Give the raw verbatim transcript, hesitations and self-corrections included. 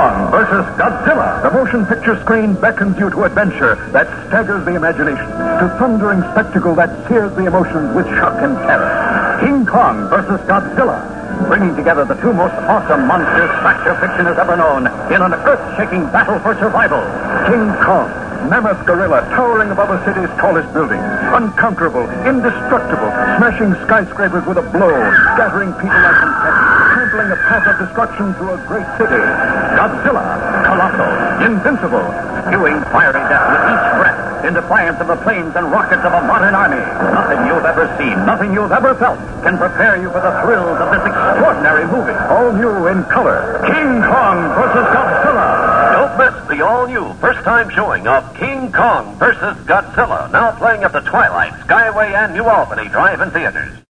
Kong versus Godzilla. The motion picture screen beckons you to adventure that staggers the imagination, to thundering spectacle that sears the emotions with shock and terror. King Kong versus Godzilla, bringing together the two most awesome monsters slasher fiction has ever known in an earth-shaking battle for survival. King Kong, mammoth gorilla towering above a city's tallest building, unconquerable, indestructible, smashing skyscrapers with a blow, scattering people like confetti, trampling a path of destruction through a great city. Godzilla, colossal, invincible, spewing fiery death with each breath in defiance of the planes and rockets of a modern army. Nothing you've ever seen, nothing you've ever felt can prepare you for the thrills of this extraordinary movie. All new in color. King Kong versus Godzilla. Don't miss the all-new first-time showing of King Kong versus Godzilla, now playing at the Twilight, Skyway, and New Albany drive-in theaters.